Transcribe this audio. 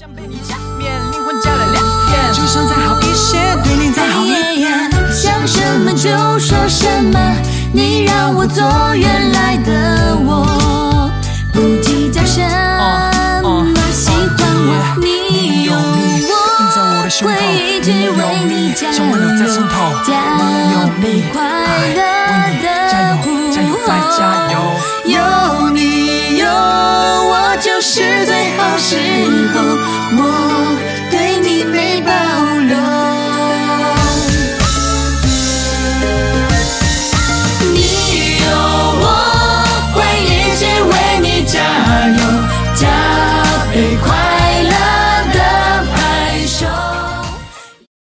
想被你加冕，灵魂加了2点，就想再好一些，对你再好一点。 想什么就说什么，你让我做原来的我，不计较什么，喜欢我，你有我，会一直为你加油，加倍快乐。